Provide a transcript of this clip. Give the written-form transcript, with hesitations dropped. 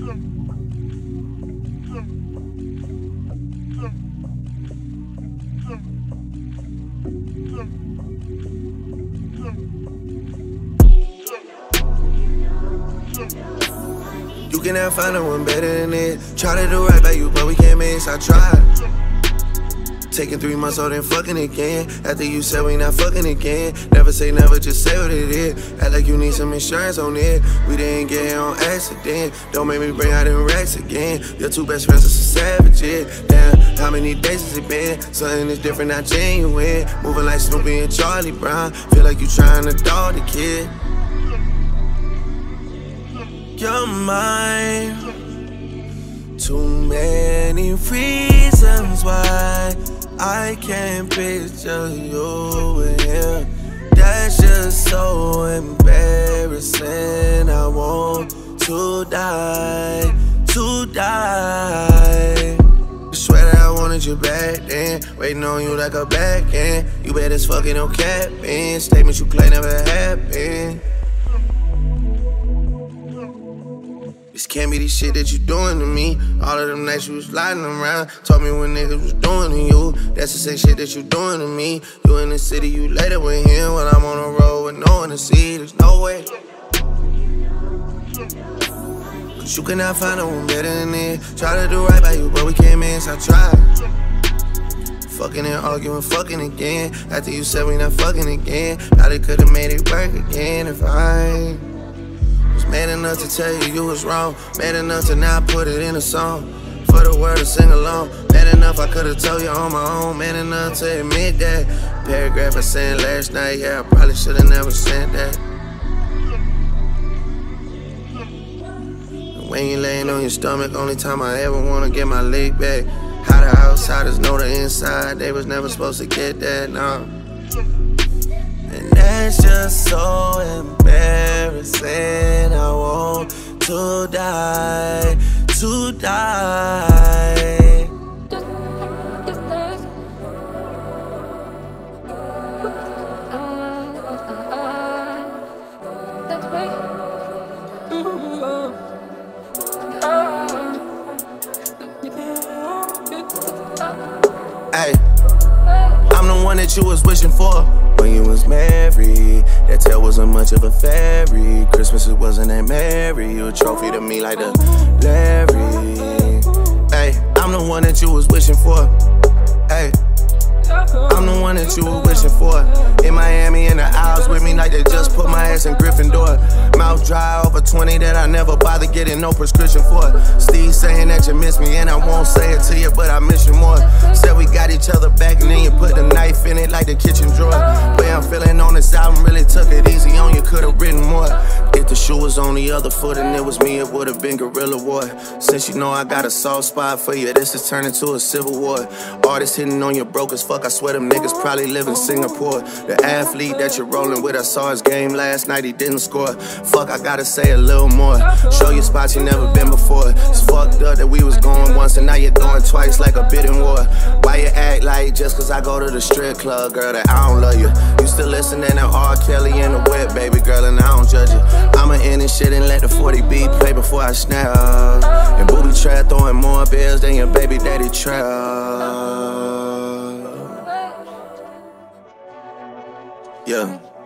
You cannot find no one better than it. Try to do right by you, but we can't miss. I tried. Taking 3 months old and fucking again. After you said we not fucking again. Never say never, just say what it is. Act like you need some insurance on it. We didn't get here on accident. Don't make me bring out them racks again. Your 2 best friends are some savages. Damn, how many days has it been? Something is different, not genuine. Moving like Snoopy and Charlie Brown. Feel like you trying to dog the kid. You're mine. Too many reasons why I can't picture you with him. That's just so embarrassing. I want to die, to die. I swear that I wanted you back then. Waiting on you like a back end. You bet it's fucking no cap in. Statements you claim never happened. This can't be the shit that you doing to me. All of them nights you was lying around. Told me what niggas was doing to you. That's the same shit that you doing to me. You in the city, you later with him. While I'm on the road with no one to see. There's no way. Cause you cannot find no one better than it. Try to do right by you, but we can't miss. I tried. Fucking and arguing, fucking again. After you said we not fucking again. Probably could've made it work again if I was man enough to tell you you was wrong. Man enough to not put it in a song for the world to sing along. Man enough I could've told you on my own. Man enough to admit that paragraph I sent last night. Yeah, I probably should've never sent that. And when you laying on your stomach, only time I ever wanna get my leg back. How the outsiders know the inside. They was never supposed to get that, no. And that's just so embarrassing. I want to die, to die. Hey, I'm the one that you was wishing for when you was married. That tail wasn't much of a fairy. Christmas it wasn't that merry. You a trophy to me like the Larry. Hey, I'm the one that you was wishing for. Hey, I'm the one that you were wishing for. In Miami in the aisles with me like they just put my ass in Gryffindor. Mouth dry over 20 that I never bothered getting no prescription for. Steve saying that you miss me and I won't say it to you, but I miss you more. Said we got each other back and then you put the knife in it like the kitchen drawer. Way I'm feeling on this album really took it easy on you, could've written more. If the shoe was on the other foot and it was me, it would've been guerrilla war. Since you know I got a soft spot for you, this is turning to a civil war. Artists hitting on you broke as fuck, I swear them niggas probably live in Singapore. The athlete that you're rolling with, I saw his game last night, he didn't score. Fuck, I gotta say a little more. Show you spots you never been before. It's fucked up that we was going once and now you're going twice like a bidding war. Why you act like just cause I go to the strip club, girl, that I don't love you? You still listening to R. Kelly and the Whip, baby girl, and I don't judge you. I'ma end this shit and let the 40B play before I snap. And booby trap throwing more bills than your baby daddy trap. Yeah.